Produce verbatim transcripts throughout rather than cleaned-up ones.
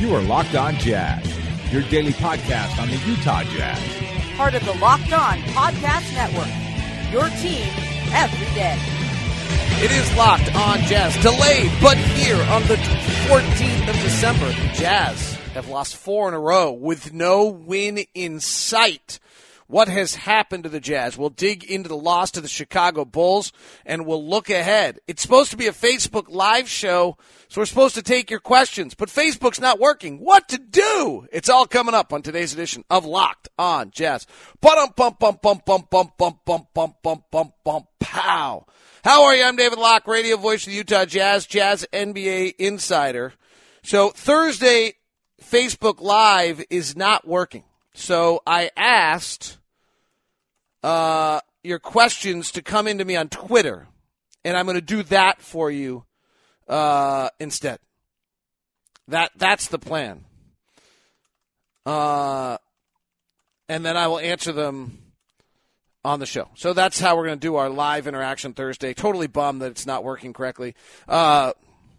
You are Locked On Jazz, your daily podcast on the Utah Jazz. Part of the Locked On Podcast Network, your team every day. It is Locked On Jazz, delayed, but here on the fourteenth of December, the Jazz have lost four in a row with no win in sight. What has happened to the Jazz? We'll dig into the loss to the Chicago Bulls, and we'll look ahead. It's supposed to be a Facebook Live show, so we're supposed to take your questions, but Facebook's not working. What to do? It's all coming up on today's edition of Locked On Jazz. Bum bum bum bum bum bum bum bum bum bum bum bum pow. How are you? I'm David Locke, radio voice of the Utah Jazz, Jazz N B A insider. So Thursday, Facebook Live is not working. So I asked uh, your questions to come into me on Twitter, and I'm going to do that for you uh, instead. That That's the plan. Uh, and then I will answer them on the show. So that's how we're going to do our live interaction Thursday. Totally bummed that it's not working correctly. Uh,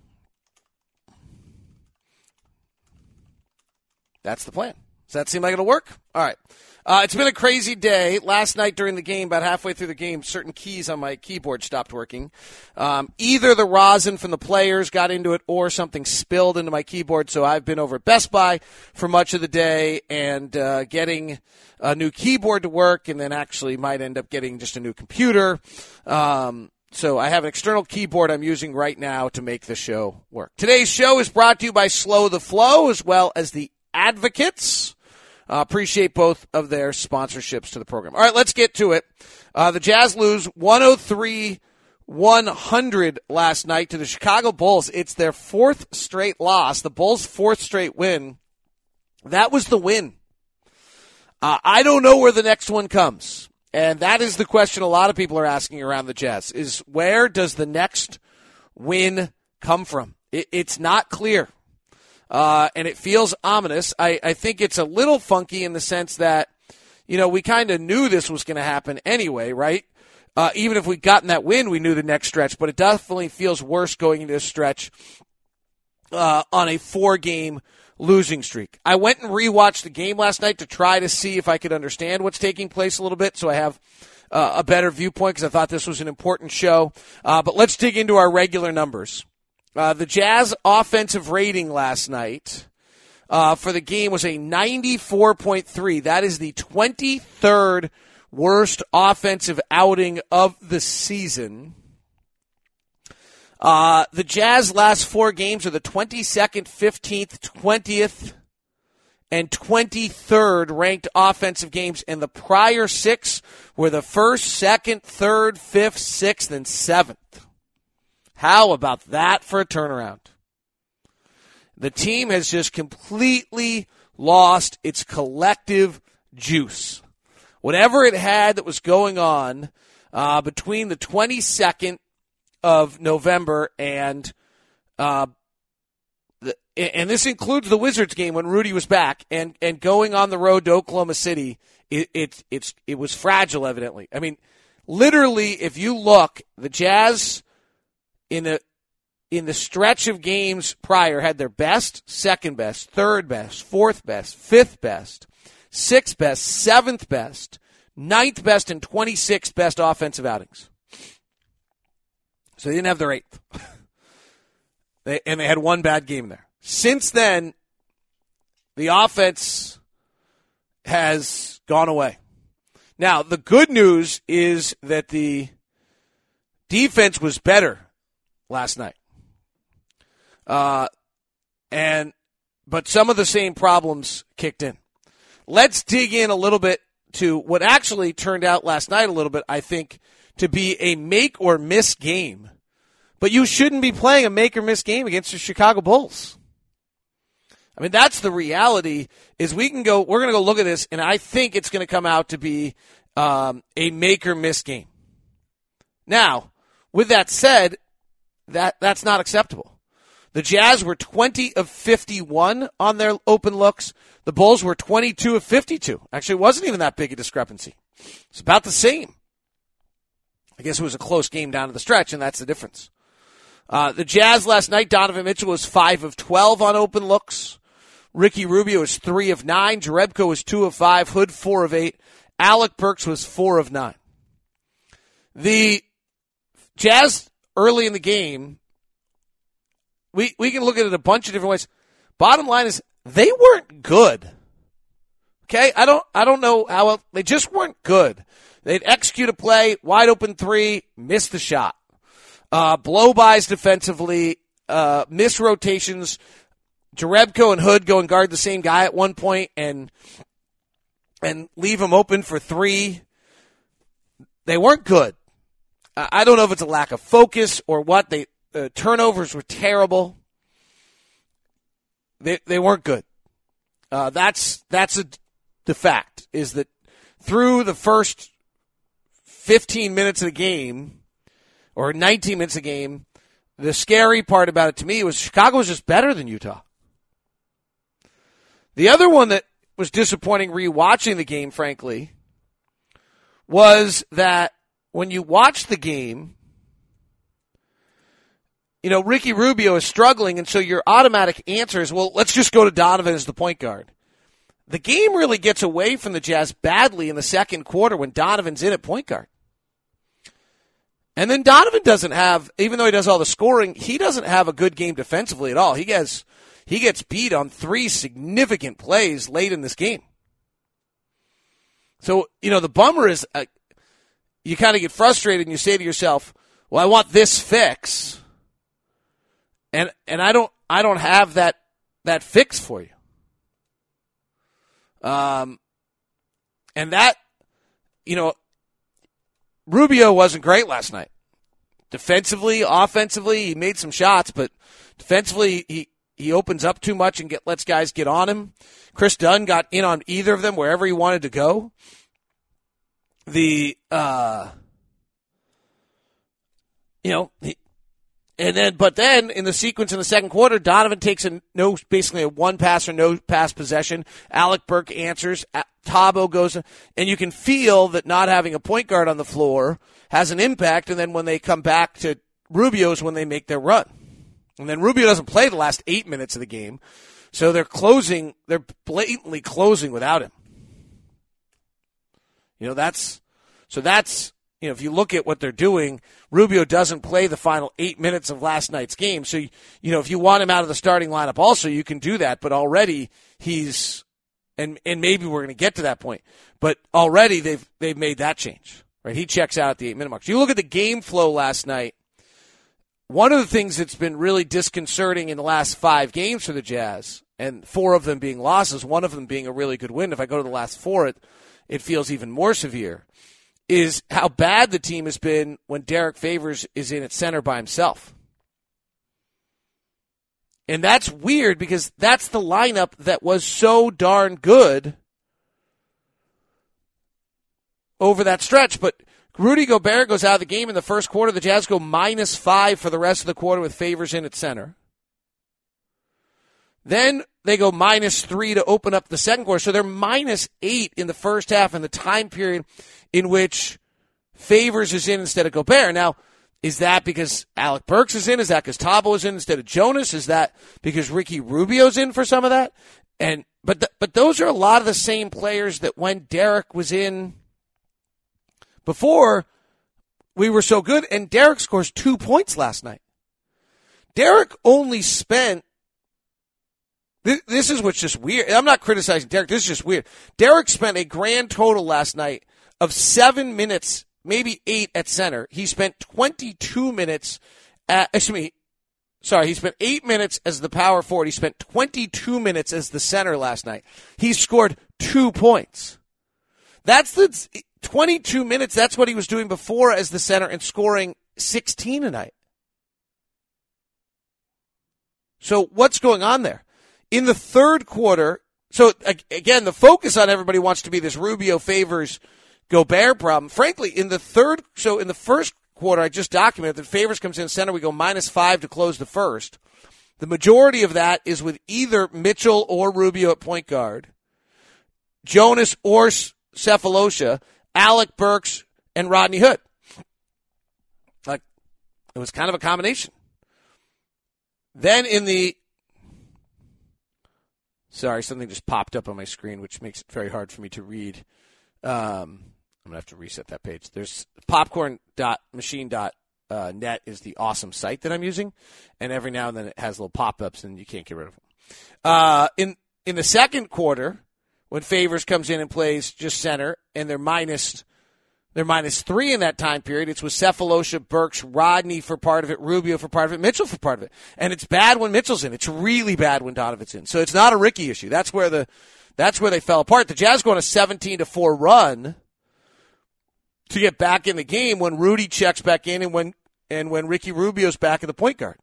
that's the plan. Does that seem like it'll work? All right. Uh, it's been a crazy day. Last night during the game, about halfway through the game, certain keys on my keyboard stopped working. Um, either the rosin from the players got into it or something spilled into my keyboard, so I've been over at Best Buy for much of the day and uh, getting a new keyboard to work, and then actually might end up getting just a new computer. Um, so I have an external keyboard I'm using right now to make the show work. Today's show is brought to you by Slow the Flow as well as the Advocates. Uh, appreciate both of their sponsorships to the program. All right, let's get to it. Uh, the Jazz lose one oh three one hundred last night to the Chicago Bulls. It's their fourth straight loss, the Bulls' fourth straight win. That was the win. Uh, I don't know where the next one comes, and that is the question a lot of people are asking around the Jazz, is where does the next win come from? It, it's not clear. Uh, and it feels ominous. I, I think it's a little funky in the sense that, you know, we kind of knew this was going to happen anyway, right? Uh, even if we'd gotten that win, we knew the next stretch, but it definitely feels worse going into a stretch uh, on a four-game losing streak. I went and rewatched the game last night to try to see if I could understand what's taking place a little bit, so I have uh, a better viewpoint because I thought this was an important show. Uh, but let's dig into our regular numbers. Uh, the Jazz offensive rating last night uh, for the game was a ninety-four point three. That is the twenty-third worst offensive outing of the season. Uh, the Jazz last four games are the twenty-second, fifteenth, twentieth, and twenty-third ranked offensive games, and the prior six were the first, second, third, fifth, sixth, and seventh. How about that for a turnaround? The team has just completely lost its collective juice. Whatever it had that was going on uh, between the twenty-second of November and uh, the, and this includes the Wizards game when Rudy was back and, and going on the road to Oklahoma City, it, it, it's, it was fragile, evidently. I mean, literally, if you look, the Jazz in the in the stretch of games prior had their best, second best, third best, fourth best, fifth best, sixth best, seventh best, ninth best, and twenty-sixth best offensive outings. So they didn't have their eighth. they, and they had one bad game there. Since then, the offense has gone away. Now, the good news is that the defense was better last night. Uh, and, but some of the same problems kicked in. Let's dig in a little bit to what actually turned out last night a little bit, I think, to be a make or miss game. But you shouldn't be playing a make or miss game against the Chicago Bulls. I mean, that's the reality, is we can go, we're going to go look at this, and I think it's going to come out to be um, a make or miss game. Now, with that said, that that's not acceptable. The Jazz were twenty of fifty-one on their open looks. The Bulls were twenty-two of fifty-two. Actually, it wasn't even that big a discrepancy. It's about the same. I guess it was a close game down to the stretch, and that's the difference. Uh, the Jazz last night, Donovan Mitchell was five of twelve on open looks. Ricky Rubio was three of nine. Jerebko was two of five. Hood, four of eight. Alec Burks was four of nine. The Jazz, early in the game, we, we can look at it a bunch of different ways. Bottom line is, they weren't good. Okay? I don't, I don't know how else, they just weren't good. They'd execute a play, wide open three, miss the shot. Uh, blow-bys defensively, uh, miss rotations. Jerebko and Hood go and guard the same guy at one point and and leave him open for three. They weren't good. I don't know if it's a lack of focus or what. They uh, turnovers were terrible. They they weren't good. Uh, that's that's a, the fact is that through the first fifteen minutes of the game or nineteen minutes of the game, the scary part about it to me was Chicago was just better than Utah. The other one that was disappointing rewatching the game, frankly, was that when you watch the game, you know, Ricky Rubio is struggling, and so your automatic answer is, well, let's just go to Donovan as the point guard. The game really gets away from the Jazz badly in the second quarter when Donovan's in at point guard. And then Donovan doesn't have, even though he does all the scoring, he doesn't have a good game defensively at all. He gets he gets beat on three significant plays late in this game. So, you know, the bummer is uh, you kind of get frustrated and you say to yourself, well, I want this fix. And and I don't I don't have that that fix for you. Um and that, you know, Rubio wasn't great last night. Defensively, offensively, he made some shots, but defensively, he, he opens up too much and get lets guys get on him. Chris Dunn got in on either of them wherever he wanted to go. The, uh, you know, he, and then, but then in the sequence in the second quarter, Donovan takes a no, basically a one pass or no pass possession. Alec Burke answers. Thabo goes, and you can feel that not having a point guard on the floor has an impact. And then when they come back to Rubio's when they make their run, and then Rubio doesn't play the last eight minutes of the game, so they're closing. They're blatantly closing without him. You know that's so that's. You know, if you look at what they're doing, Rubio doesn't play the final eight minutes of last night's game. So, you know, if you want him out of the starting lineup also, you can do that. But already he's, and and maybe we're going to get to that point, but already they've they've made that change, right? He checks out at the eight-minute mark. So you look at the game flow last night, one of the things that's been really disconcerting in the last five games for the Jazz, and four of them being losses, one of them being a really good win. If I go to the last four, it, it feels even more severe. Is how bad the team has been when Derek Favors is in at center by himself. And that's weird because that's the lineup that was so darn good over that stretch. But Rudy Gobert goes out of the game in the first quarter. The Jazz go minus five for the rest of the quarter with Favors in at center. Then they go minus three to open up the second quarter. So they're minus eight in the first half in the time period in which Favors is in instead of Gobert. Now, is that because Alec Burks is in? Is that because Thabo is in instead of Jonas? Is that because Ricky Rubio's in for some of that? And but the, but those are a lot of the same players that when Derek was in before, we were so good. And Derek scores two points last night. Derek only spent this, this is what's just weird. I'm not criticizing Derek. This is just weird. Derek spent a grand total last night of seven minutes, maybe eight at center. He spent twenty-two minutes at, excuse me, sorry, he spent eight minutes as the power forward. He spent twenty-two minutes as the center last night. He scored two points. That's the twenty-two minutes. That's what he was doing before as the center and scoring sixteen a night. So what's going on there? In the third quarter, so again, the focus on everybody wants to be this Rubio Favors Gobert problem. Frankly, in the third, so in the first quarter, I just documented that Favors comes in center. We go minus five to close the first. The majority of that is with either Mitchell or Rubio at point guard, Jonas or Cephalosha, Alec Burks, and Rodney Hood. Like, it was kind of a combination. Then in the Sorry, something just popped up on my screen, which makes it very hard for me to read. Um, I'm going to have to reset that page. There's popcorn dot machine dot net is the awesome site that I'm using, and every now and then it has little pop-ups, and you can't get rid of them. Uh, in, in the second quarter, when Favors comes in and plays just center, and they're minus they're minus three in that time period, it's with Cephalosha, Burks, Rodney for part of it, Rubio for part of it, Mitchell for part of it. And it's bad when Mitchell's in. It's really bad when Donovan's in. So it's not a Ricky issue. That's where the that's where they fell apart. The Jazz go on a seventeen to four run to get back in the game when Rudy checks back in and when and when Ricky Rubio's back at the point guard.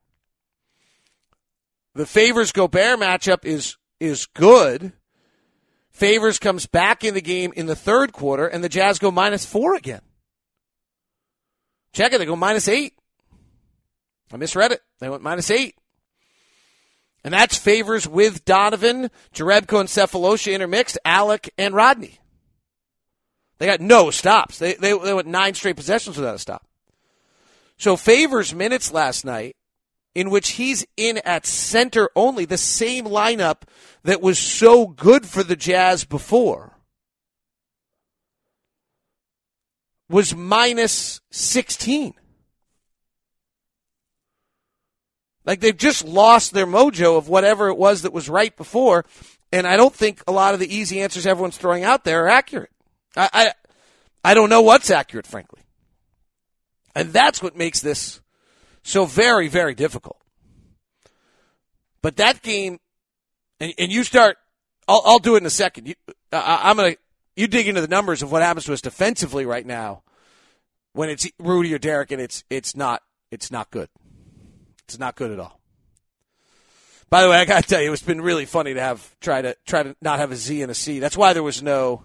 The Favors-Gobert matchup is is good. Favors comes back in the game in the third quarter, and the Jazz go minus four again. Check it, they go minus eight. I misread it. They went minus eight. And that's Favors with Donovan, Jerebko and Cephalosha intermixed, Alec and Rodney. They got no stops. They, they, they went nine straight possessions without a stop. So Favors' minutes last night, in which he's in at center only, the same lineup that was so good for the Jazz before, was minus sixteen. Like, they've just lost their mojo of whatever it was that was right before, and I don't think a lot of the easy answers everyone's throwing out there are accurate. I I, I don't know what's accurate, frankly. And that's what makes this so very, very difficult. But that game, and, and you start, I'll, I'll do it in a second. You, I, I'm going to, you dig into the numbers of what happens to us defensively right now when it's Rudy or Derek, and it's it's not it's not good. It's not good at all. By the way, I got to tell you, it's been really funny to have try to try to not have a Z and a C. That's why there was no,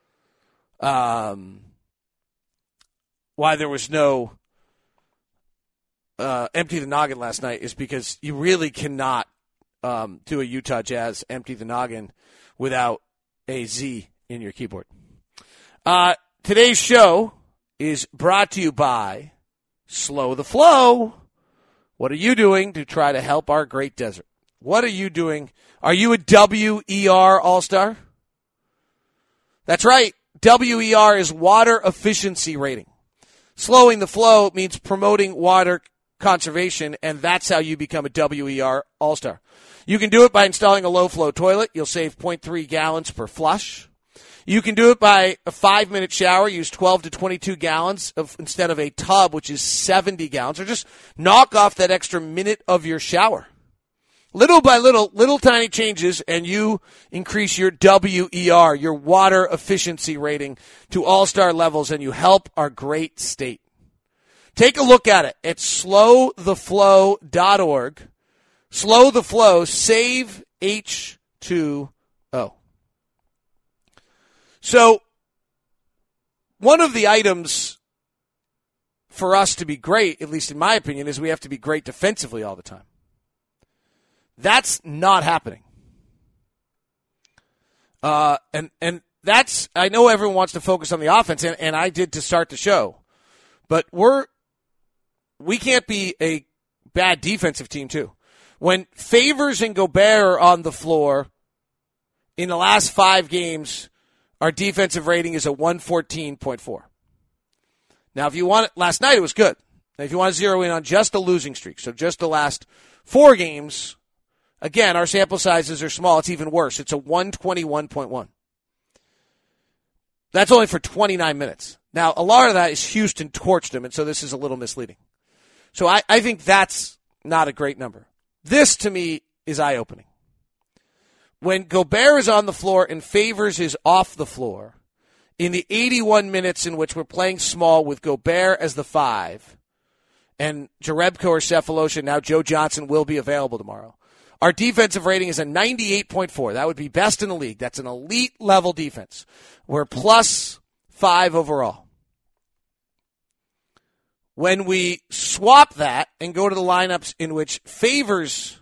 um, why there was no. Uh, empty the noggin last night is because you really cannot um, do a Utah Jazz empty the noggin without a Z in your keyboard. Uh, today's show is brought to you by Slow the Flow. What are you doing to try to help our great desert? What are you doing? Are you a W E R All-Star? That's right. W E R is water efficiency rating. Slowing the flow means promoting water conservation, and that's how you become a W E R All-Star. You can do it by installing a low-flow toilet. You'll save zero point three gallons per flush. You can do it by a five-minute shower. Use twelve to twenty-two gallons of, instead of a tub, which is seventy gallons. Or just knock off that extra minute of your shower. Little by little, little tiny changes, and you increase your W E R, your water efficiency rating, to all-star levels, and you help our great state. Take a look at it at slow the flow dot org. Slow the Flow, save H two O. So, one of the items for us to be great, at least in my opinion, is we have to be great defensively all the time. That's not happening. Uh, and, and that's, I know everyone wants to focus on the offense, and, and I did to start the show. But we're, we can't be a bad defensive team, too. When Favors and Gobert are on the floor in the last five games, our defensive rating is a one fourteen point four. Now, if you want, last night it was good. Now, if you want to zero in on just the losing streak, so just the last four games, again, our sample sizes are small. It's even worse. It's a one twenty-one point one. That's only for twenty-nine minutes. Now, a lot of that is Houston torched them, and so this is a little misleading. So I, I think that's not a great number. This, to me, is eye-opening. When Gobert is on the floor and Favors is off the floor, in the eighty-one minutes in which we're playing small with Gobert as the five, and Jerebko or Cephalosha, now Joe Johnson, will be available tomorrow, our defensive rating is a ninety-eight point four. That would be best in the league. That's an elite-level defense. We're plus five overall. When we swap that and go to the lineups in which Favors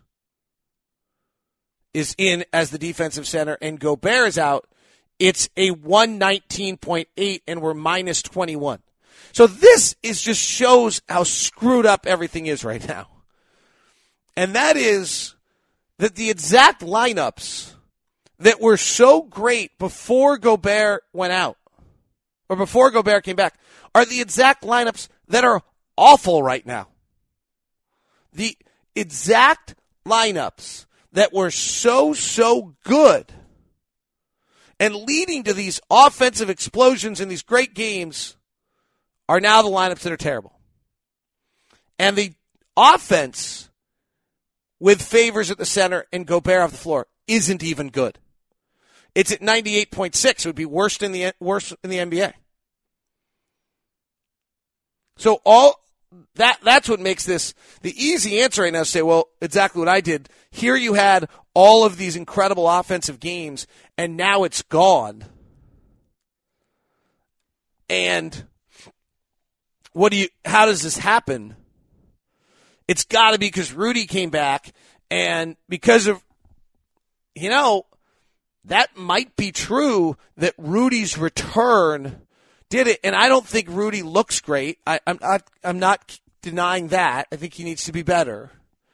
is in as the defensive center and Gobert is out, it's a one nineteen point eight, and we're minus twenty-one. So this is just shows how screwed up everything is right now. And that is that the exact lineups that were so great before Gobert went out, or before Gobert came back, are the exact lineups that are awful right now. The exact lineups that were so, so good and leading to these offensive explosions in these great games are now the lineups that are terrible. And the offense with Favors at the center and Gobert off the floor isn't even good. It's at ninety-eight point six. It would be worse in the worse in the N B A. So all that that's what makes this the easy answer right now is say, well, exactly what I did. Here you had all of these incredible offensive games, and now it's gone. And what do you how does this happen? It's got to be because Rudy came back, and because of, you know, that might be true that Rudy's return did it. And I don't think Rudy looks great. I, I'm not. I'm not denying that. I think he needs to be better.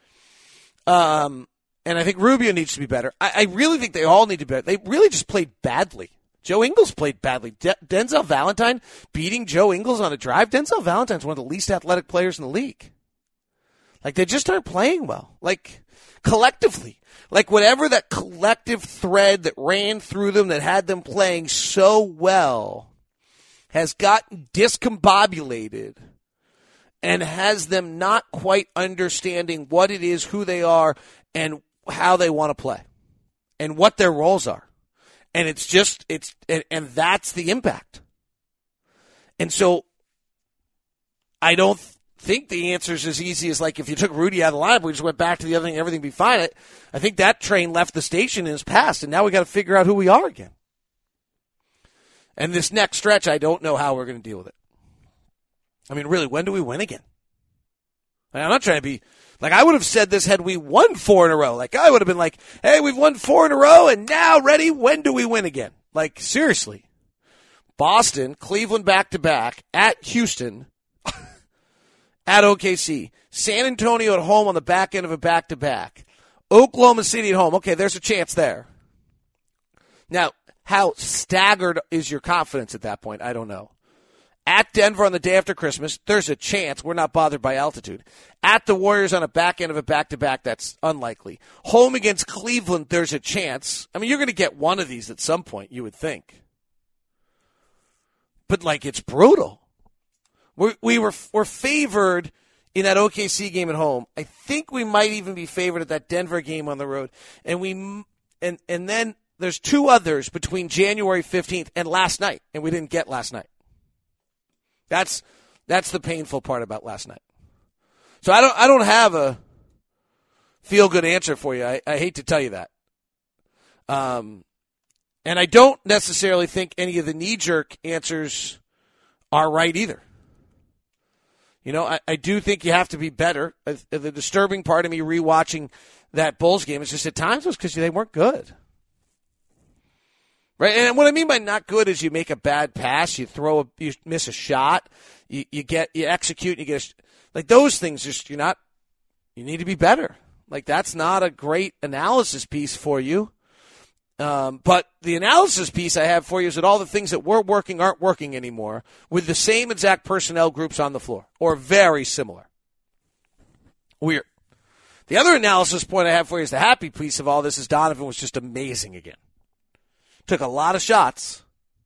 Um, and I think Rubio needs to be better. I, I really think they all need to be better. They really just played badly. Joe Ingles played badly. De- Denzel Valentine beating Joe Ingles on a drive. Denzel Valentine's one of the least athletic players in the league. Like, they just aren't playing well. Like, collectively. Like, whatever that collective thread that ran through them that had them playing so well has gotten discombobulated and has them not quite understanding what it is, who they are, and how they want to play, and what their roles are. And it's just, it's, and, and that's the impact. And so, I don't think the answer is as easy as, like, if you took Rudy out of the lineup, we just went back to the other thing, everything would be fine. I, I think that train left the station and is past, and now we got to figure out who we are again. And this next stretch, I don't know how we're going to deal with it. I mean, really, when do we win again? I mean, I'm not trying to be, like, I would have said this had we won four in a row. Like, I would have been like, hey, we've won four in a row, and now, ready, when do we win again? Like, seriously. Boston, Cleveland back-to-back, at Houston, at O K C, San Antonio at home on the back end of a back-to-back, Oklahoma City at home. Okay, there's a chance there. Now, how staggered is your confidence at that point? I don't know. At Denver on the day after Christmas, there's a chance. We're not bothered by altitude. At the Warriors on a back end of a back-to-back, that's unlikely. Home against Cleveland, there's a chance. I mean, you're going to get one of these at some point, you would think. But, like, it's brutal. We, we were we're favored in that O K C game at home. I think we might even be favored at that Denver game on the road. And we and and then there's two others between January fifteenth and last night, and we didn't get last night. That's that's the painful part about last night. So I don't I don't have a feel good answer for you. I, I hate to tell you that. Um, and I don't necessarily think any of the knee jerk answers are right either. You know, I, I do think you have to be better. Uh, the disturbing part of me rewatching that Bulls game is just at times was because they weren't good. Right? And what I mean by not good is you make a bad pass, you throw a, you miss a shot, you, you get, you execute, you get, a, like those things just, you're not, you need to be better. Like that's not a great analysis piece for you. Um, but the analysis piece I have for you is that all the things that were working aren't working anymore with the same exact personnel groups on the floor or very similar. Weird. The other analysis point I have for you is the happy piece of all this is Donovan was just amazing again. Took a lot of shots,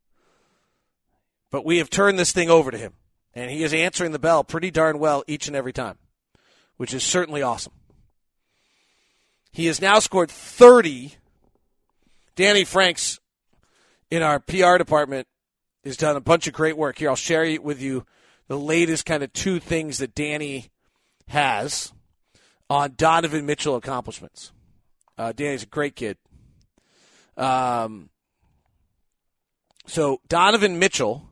but we have turned this thing over to him, and he is answering the bell pretty darn well each and every time, which is certainly awesome. He has now scored thirty. Danny Franks in our P R department has done a bunch of great work here. I'll share with you the latest kind of two things that Danny has on Donovan Mitchell accomplishments. Uh, Danny's a great kid. Um, so Donovan Mitchell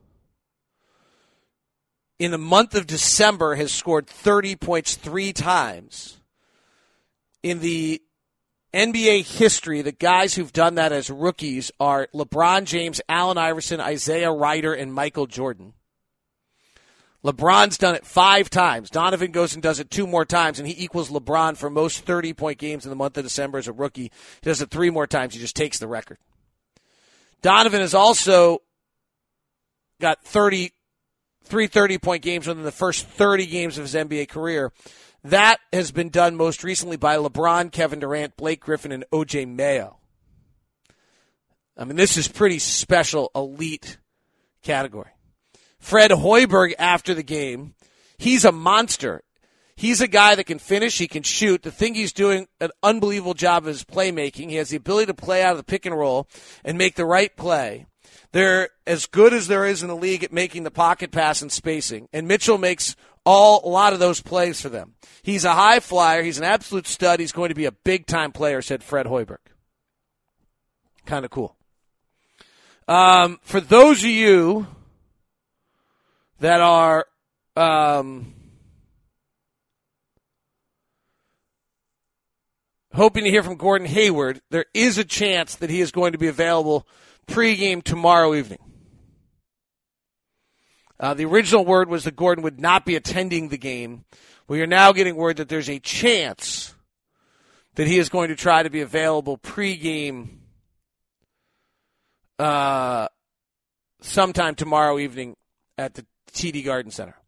in the month of December has scored thirty points three times. In the N B A history, the guys who've done that as rookies are LeBron James, Allen Iverson, Isaiah Ryder, and Michael Jordan. LeBron's done it five times. Donovan goes and does it two more times, and he equals LeBron for most thirty-point games in the month of December as a rookie. He does it three more times. He just takes the record. Donovan has also got thirty, three thirty-point games within the first thirty games of his N B A career. That has been done most recently by LeBron, Kevin Durant, Blake Griffin, and O J Mayo. I mean, this is pretty special, elite category. Fred Hoiberg after the game, he's a monster. He's a guy that can finish, he can shoot. The thing he's doing an unbelievable job of his playmaking. He has the ability to play out of the pick and roll and make the right play. They're as good as there is in the league at making the pocket pass and spacing. And Mitchell makes all a lot of those plays for them. He's a high flyer. He's an absolute stud. He's going to be a big-time player, said Fred Hoiberg. Kind of cool. Um, for those of you that are um, hoping to hear from Gordon Hayward, there is a chance that he is going to be available pregame tomorrow evening. Uh, the original word was that Gordon would not be attending the game. We are now getting word that there's a chance that he is going to try to be available pregame uh, sometime tomorrow evening at the T D Garden Center.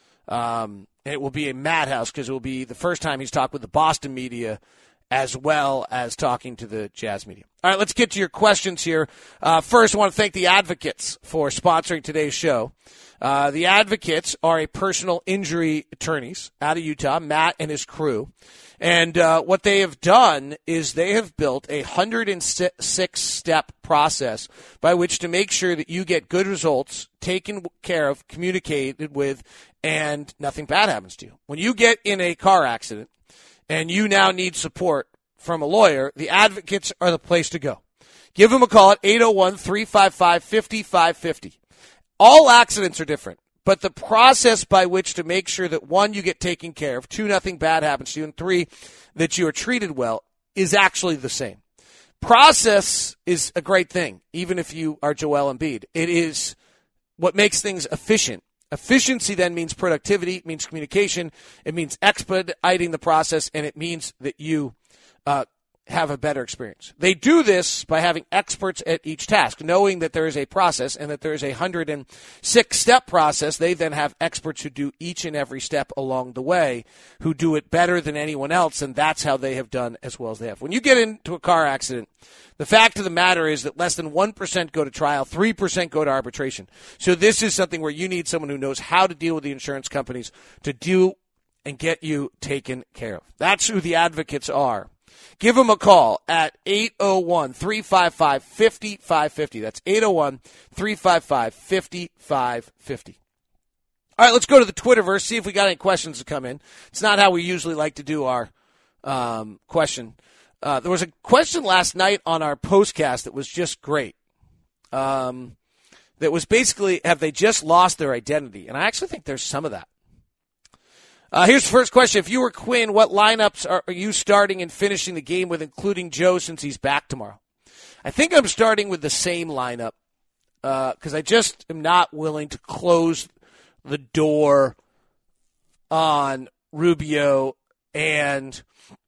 Um, it will be a madhouse because it will be the first time he's talked with the Boston media as well as talking to the Jazz media. All right, let's get to your questions here. Uh, first, I want to thank the Advocates for sponsoring today's show. Uh, the Advocates are a personal injury attorneys out of Utah, Matt and his crew. And uh, what they have done is they have built a one hundred six step process by which to make sure that you get good results, taken care of, communicated with, and nothing bad happens to you. When you get in a car accident and you now need support from a lawyer, the Advocates are the place to go. Give them a call at eight oh one, three five five, five five five oh. All accidents are different. But the process by which to make sure that, one, you get taken care of, two, nothing bad happens to you, and three, that you are treated well is actually the same. Process is a great thing, even if you are Joel Embiid. It is what makes things efficient. Efficiency then means productivity, it means communication, it means expediting the process, and it means that you uh, have a better experience. They do this by having experts at each task, knowing that there is a process and that there is a one hundred six step process. They then have experts who do each and every step along the way, who do it better than anyone else, and that's how they have done as well as they have. When you get into a car accident, the fact of the matter is that less than one percent go to trial, three percent go to arbitration. So this is something where you need someone who knows how to deal with the insurance companies to do and get you taken care of. That's who the Advocates are. Give them a call at eight oh one, three five five, five five five oh. That's eight oh one, three five five, five five five oh. All right, let's go to the Twitterverse, see if we got any questions to come in. It's not how we usually like to do our um, question. Uh, there was a question last night on our postcast that was just great. Um, that was basically, have they just lost their identity? And I actually think there's some of that. Uh, here's the first question. If you were Quinn, what lineups are you starting and finishing the game with, including Joe, since he's back tomorrow? I think I'm starting with the same lineup because uh, I just am not willing to close the door on Rubio. And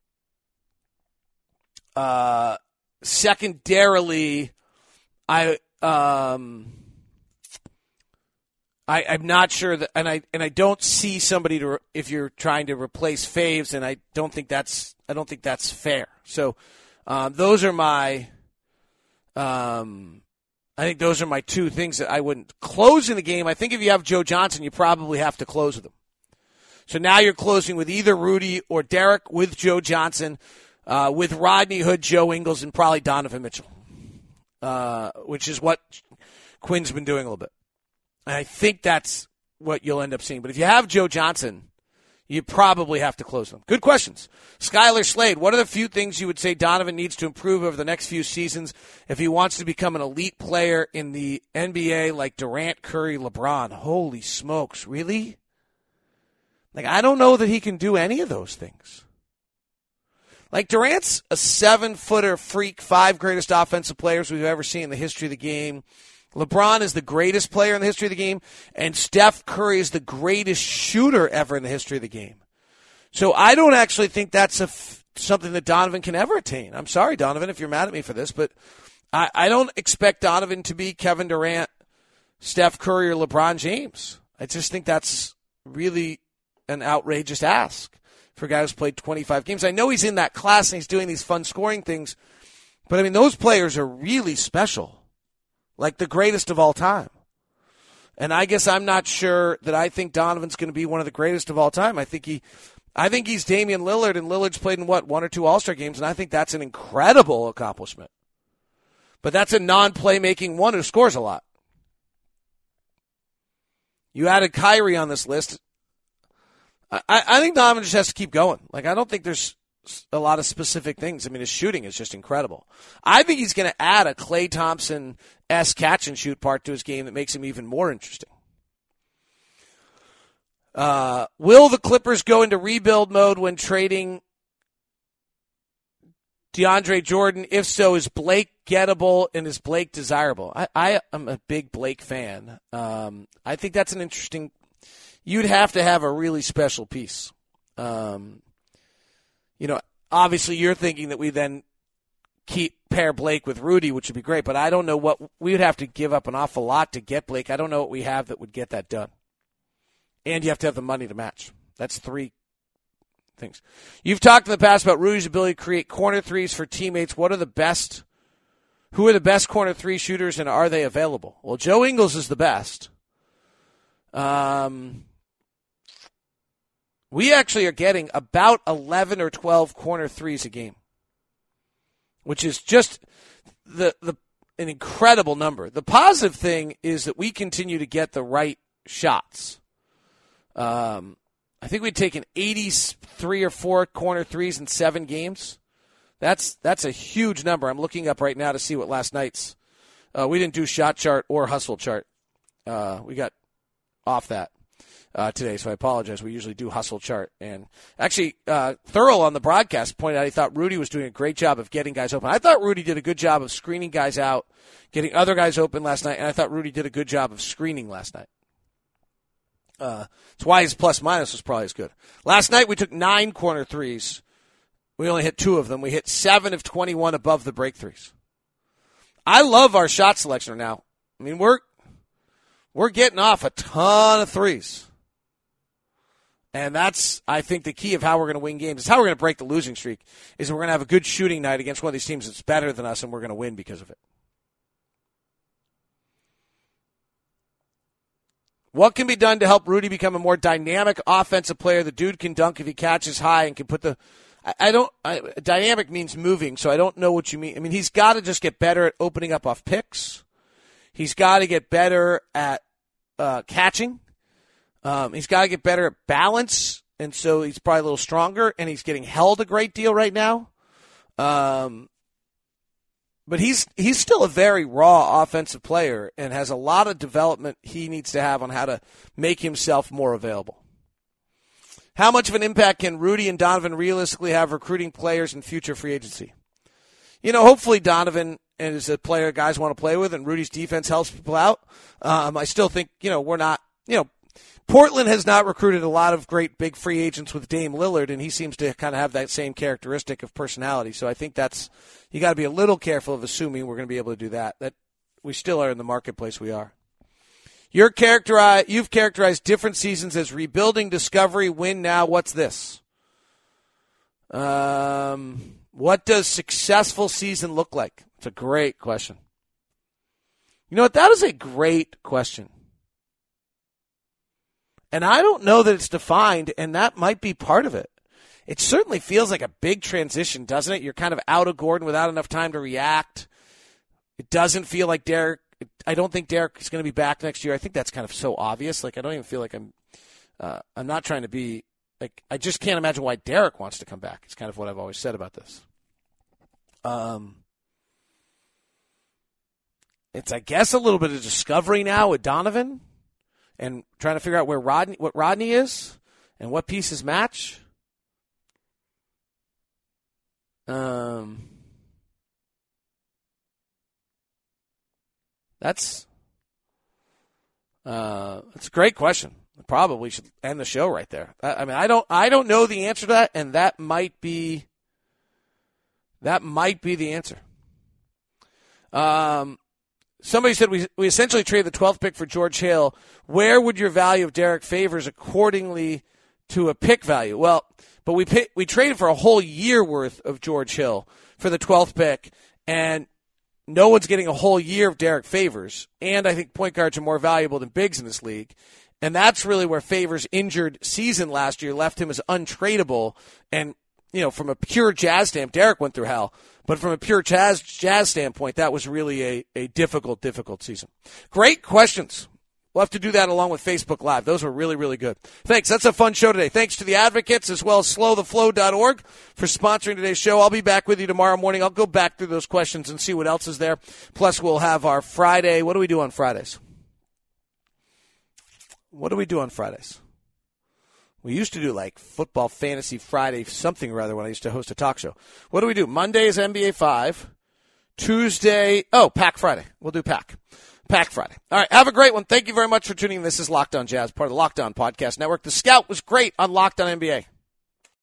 uh, secondarily, I... Um, I, I'm not sure that, and I and I don't see somebody to if you're trying to replace Faves, and I don't think that's I don't think that's fair. So um, those are my, um, I think those are my two things that I wouldn't close in the game. I think if you have Joe Johnson, you probably have to close with him. So now you're closing with either Rudy or Derek with Joe Johnson, uh, with Rodney Hood, Joe Ingles, and probably Donovan Mitchell, uh, which is what Quinn's been doing a little bit. And I think that's what you'll end up seeing. But if you have Joe Johnson, you probably have to close them. Good questions. Skylar Slade, what are the few things you would say Donovan needs to improve over the next few seasons if he wants to become an elite player in the N B A like Durant, Curry, LeBron? Holy smokes, really? Like, I don't know that he can do any of those things. Like, Durant's a seven-footer freak, five greatest offensive players we've ever seen in the history of the game. LeBron is the greatest player in the history of the game, and Steph Curry is the greatest shooter ever in the history of the game. So I don't actually think that's a f- something that Donovan can ever attain. I'm sorry, Donovan, if you're mad at me for this, but I, I don't expect Donovan to be Kevin Durant, Steph Curry, or LeBron James. I just think that's really an outrageous ask for a guy who's played twenty-five games. I know he's in that class and he's doing these fun scoring things, but I mean, those players are really special. Like the greatest of all time. And I guess I'm not sure that I think Donovan's going to be one of the greatest of all time. I think he, I think he's Damian Lillard, and Lillard's played in, what, one or two All-Star games, and I think that's an incredible accomplishment. But that's a non-playmaking one who scores a lot. You added Kyrie on this list. I, I think Donovan just has to keep going. Like, I don't think there's a lot of specific things. I mean, his shooting is just incredible. I think he's going to add a Klay Thompson-esque catch-and-shoot part to his game that makes him even more interesting. Uh, will the Clippers go into rebuild mode when trading DeAndre Jordan? If so, is Blake gettable and is Blake desirable? I, I am a big Blake fan. Um, I think that's an interesting – you'd have to have a really special piece. Um You know, obviously you're thinking that we then keep pair Blake with Rudy, which would be great, but I don't know what – we would have to give up an awful lot to get Blake. I don't know what we have that would get that done. And you have to have the money to match. That's three things. You've talked in the past about Rudy's ability to create corner threes for teammates. What are the best – who are the best corner three shooters, and are they available? Well, Joe Ingles is the best. Um. We actually are getting about eleven or twelve corner threes a game, which is just the the an incredible number. The positive thing is that we continue to get the right shots. Um, I think we'd taken eighty-three or four corner threes in seven games. That's that's a huge number. I'm looking up right now to see what last night's. Uh, we didn't do shot chart or hustle chart. Uh, we got off that. Uh, today, so I apologize. We usually do hustle chart. And actually, uh, Thurl on the broadcast pointed out he thought Rudy was doing a great job of getting guys open. I thought Rudy did a good job of screening guys out, getting other guys open last night, and I thought Rudy did a good job of screening last night. Uh, that's why his plus-minus was probably as good. Last night, we took nine corner threes. We only hit two of them. We hit seven of twenty-one above the break threes. I love our shot selection now. I mean, we're we're getting off a ton of threes. And that's, I think, the key of how we're going to win games. It's how we're going to break the losing streak, is we're going to have a good shooting night against one of these teams that's better than us, and we're going to win because of it. What can be done to help Rudy become a more dynamic offensive player? The dude can dunk if he catches high and can put the I, – I don't I, – dynamic means moving, so I don't know what you mean. I mean, he's got to just get better at opening up off picks. He's got to get better at uh, catching. Um, he's got to get better at balance, and so he's probably a little stronger, and he's getting held a great deal right now. Um, but he's he's still a very raw offensive player and has a lot of development he needs to have on how to make himself more available. How much of an impact can Rudy and Donovan realistically have recruiting players in future free agency? You know, hopefully Donovan is a player guys want to play with, and Rudy's defense helps people out. Um, I still think, you know, we're not, you know, Portland has not recruited a lot of great big free agents with Dame Lillard, and he seems to kind of have that same characteristic of personality. So I think that's, you got to be a little careful of assuming we're going to be able to do that. That we still are in the marketplace we are. You're characterized, you've characterized different seasons as rebuilding, discovery, win now. What's this? Um, what does successful season look like? It's a great question. You know what? That is a great question. And I don't know that it's defined, and that might be part of it. It certainly feels like a big transition, doesn't it? You're kind of out of Gordon without enough time to react. It doesn't feel like Derek. I don't think Derek is going to be back next year. I think that's kind of so obvious. Like, I don't even feel like I'm uh, I'm not trying to be like, I just can't imagine why Derek wants to come back. It's kind of what I've always said about this. Um, it's, I guess, a little bit of discovery now with Donovan. And trying to figure out where Rodney, what Rodney is, and what pieces match. Um, that's Uh, it's a great question. Probably should end the show right there. I, I mean, I don't, I don't know the answer to that, and that might be, that might be the answer. Um, somebody said we we essentially traded the twelfth pick for George Hill. Where would your value of Derek Favors accordingly to a pick value? Well, but we pay, we traded for a whole year worth of George Hill for the twelfth pick, and no one's getting a whole year of Derek Favors. And I think point guards are more valuable than bigs in this league. And that's really where Favors' injured season last year left him as untradeable. And, you know, from a pure Jazz standpoint, Derek went through hell. But from a pure Jazz, Jazz standpoint, that was really a, a difficult, difficult season. Great questions. We'll have to do that along with Facebook Live. Those were really, really good. Thanks. That's a fun show today. Thanks to the Advocates as well as slow the flow dot org for sponsoring today's show. I'll be back with you tomorrow morning. I'll go back through those questions and see what else is there. Plus, we'll have our Friday. What do we do on Fridays? What do we do on Fridays? We used to do like Football Fantasy Friday something or other when I used to host a talk show. What do we do? Monday is N B A five. Tuesday, oh, Pack Friday. We'll do Pack. Pack Friday. All right, have a great one. Thank you very much for tuning in. This is Locked On Jazz, part of the Locked On Podcast Network. The Scout was great on Locked On N B A.